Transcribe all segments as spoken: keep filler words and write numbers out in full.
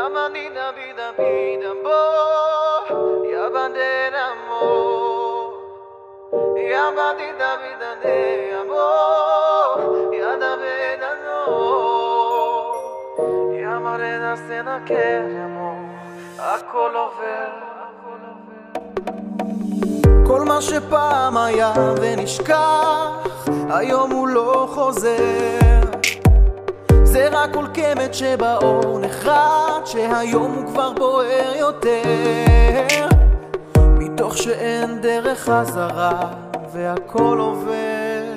Yamanina vida vida bo Yabandera mo Yamanina vida de amor Yadaveda no Yamarena sena keremo הכל עובר כל מה שפעם היה ונשכח היום הוא לא חוזר זה רק כל קמת שבאור נחרד שהיום הוא כבר בוער יותר מתוך שאין דרך חזרה והכל עובר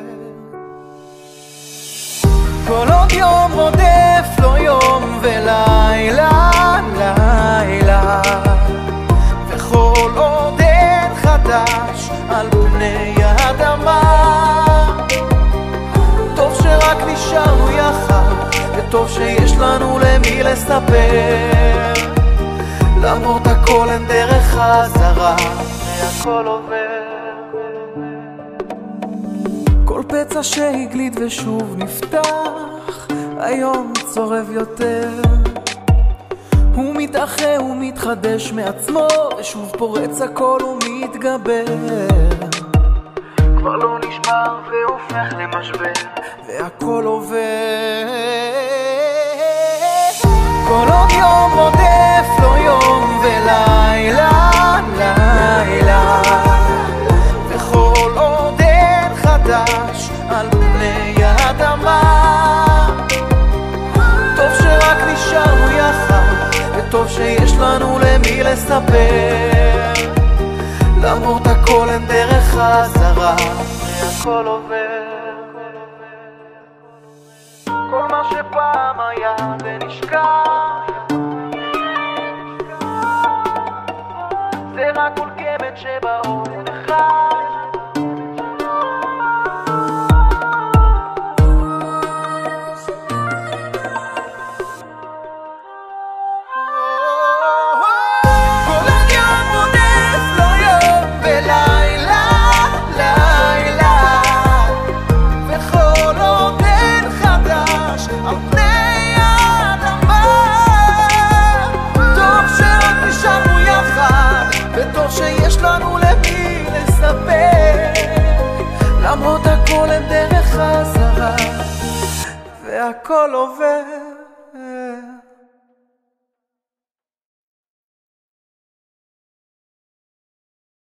כל עוד יום רודף לו יום ולילה לילה וכל עוד אין חדש על פני האדמה טוב שרק נשארנו יחד וטוב שיש לנו למי לספר למרות הכל אין דרך חזרה והכל עובר כל פצע שהגליד ושוב נפתח היום צורב יותר הוא מתאחה ומתחדש מעצמו ושוב פורץ הכל ומתגבר כבר לא נשבר והופך למשבר והכל עובר כל עוד יום רודף לו יום ולילה לילה וכל עוד אין חדש על פני האדמה טוב שרק נשארנו יחד וטוב שיש לנו למי לספר למרות הכל אין דרך חזרה והכל עובר כל מה שפעם היה ונשכח זה רק כל קמת שבאור נחרד שיש לנו למי לספר למרות הכל אין דרך חזרה והכל עובר